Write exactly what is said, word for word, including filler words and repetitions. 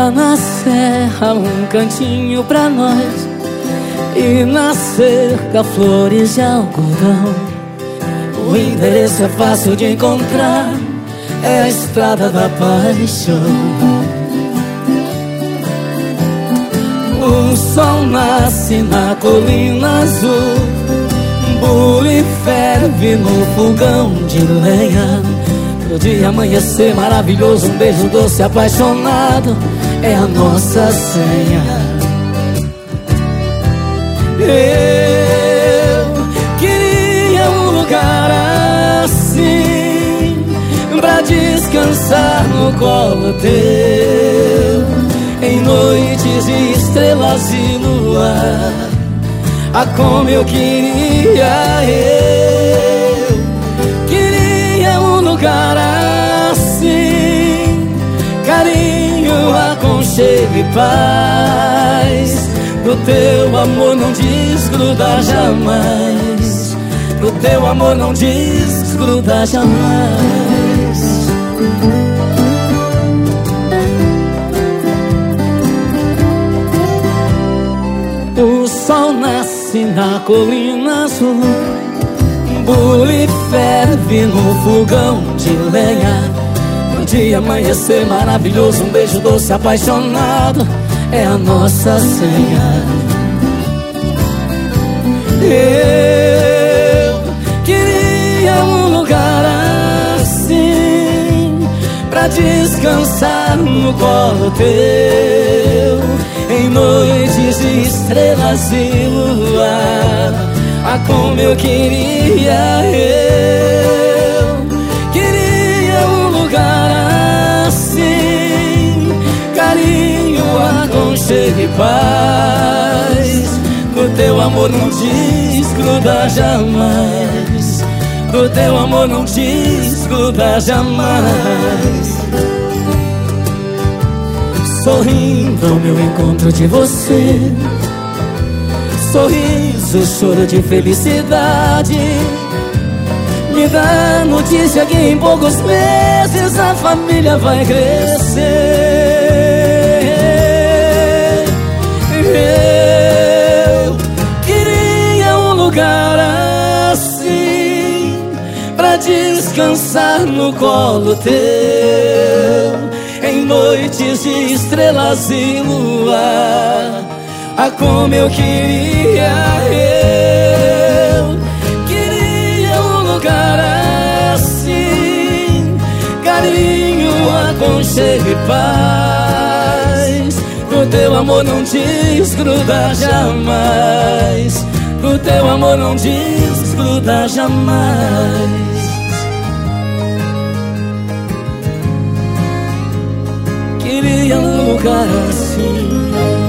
lá na serra um cantinho pra nós, e na cerca flores de algodão. O endereço é fácil de encontrar, é a estrada da paixão. O sol nasce na colina azul, bule ferve no fogão de lenha. Pro dia amanhecer maravilhoso, um beijo doce apaixonado é a nossa senha. Eu queria um lugar assim pra descansar no colo teu, em noites de estrelas e luar. Ah, como eu queria, eu queria um lugar assim, carinho, aconchego e paz. Do teu amor não desgrudar jamais, do teu amor não desgrudar jamais. O sol nasce na colina azul, bule ferve no fogão de lenha. No dia amanhecer maravilhoso, um beijo doce apaixonado é a nossa senha. Eu queria um lugar assim pra descansar no colo teu, em noites de estrelas e luar. Ah, como eu queria, eu queria um lugar assim, carinho, aconchego e paz. Do teu amor não desgrudar jamais, do teu amor não desgrudar jamais. Sorrindo ao meu encontro de você, sorriso, choro de felicidade. Me dá notícia que em poucos meses a família vai crescer. Eu queria um lugar assim pra descansar no colo teu, em noites de estrelas e luar. Ah, como eu queria, eu queria um lugar assim, carinho, aconchego e paz. Do teu amor não desgrudar jamais, do teu amor não desgrudar jamais. Queria um lugar assim.